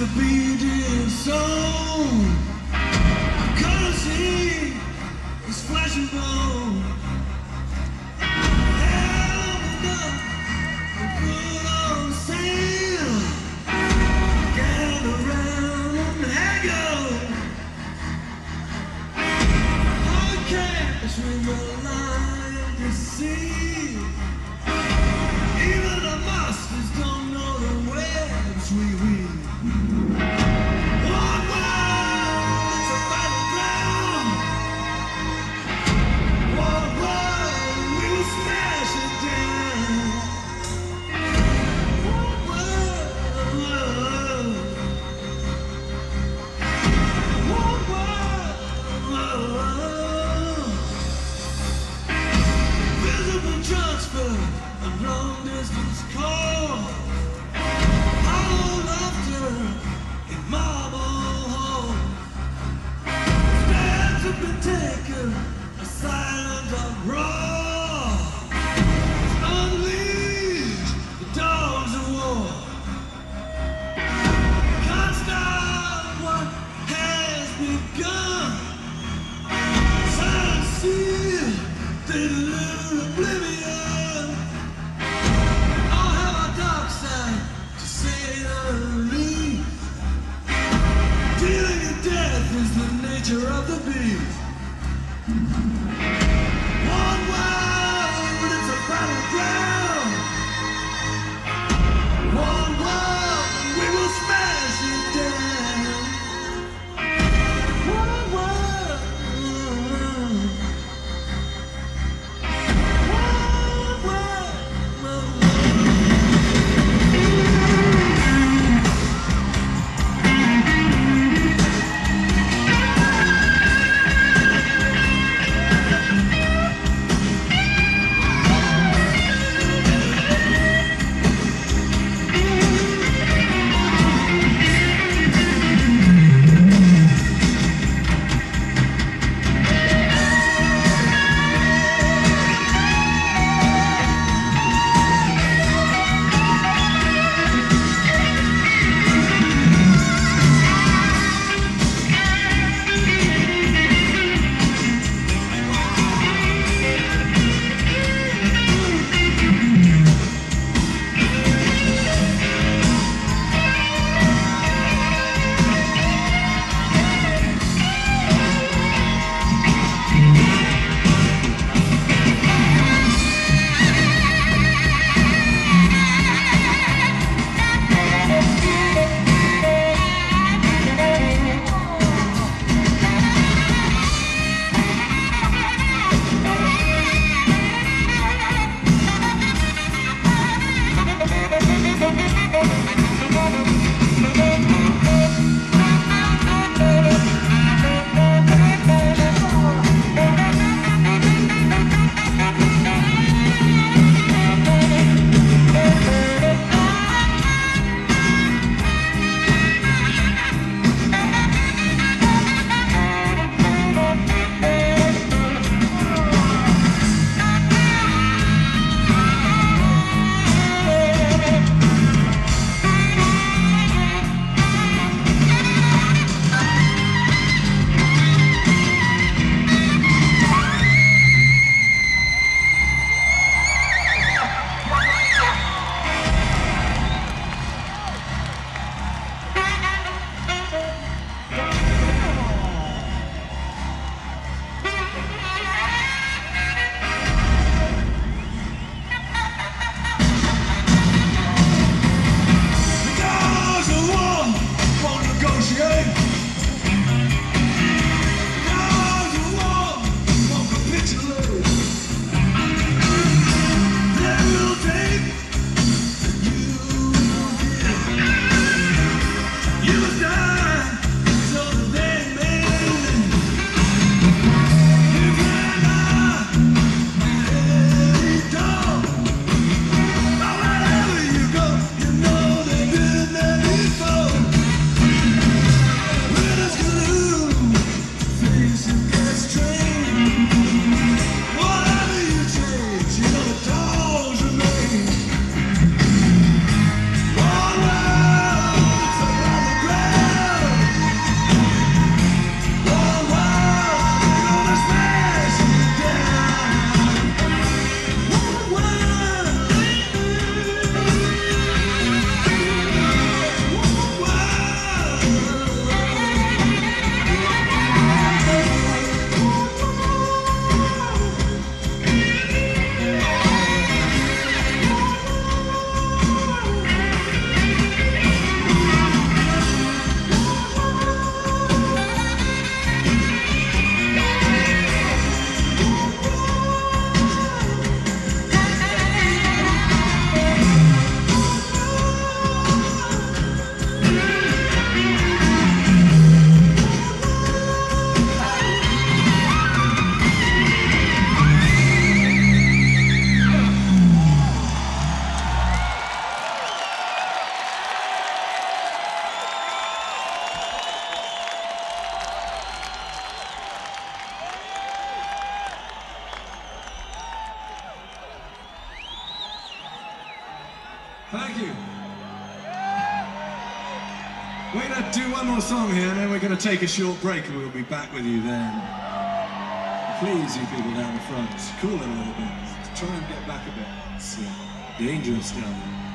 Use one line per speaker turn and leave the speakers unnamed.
beating soul. I can't see his flesh and bone. Hell opened up and put on sail. Gather round and haggle. Podcast with the line to see. Even the masters don't know the webs we weave. One world, it's a battleground. One world, we will smash it down. One world, one world. Visible transfer of long distance call. Hollow laughter in marble hall. Stands have been taken, a silent uproar. Unleash the dogs of war. Can't stop what has begun. Silent seal, they deliver oblivion. I'll have a dark side, to say the least. Dealing in death is the nature of the beast. One way. Thank you. We're going to do one more song here, and then we're going to take a short break, and we'll be back with you then. Please, you people down the front, cool it a little bit. Try and get back a bit. It's dangerous down there.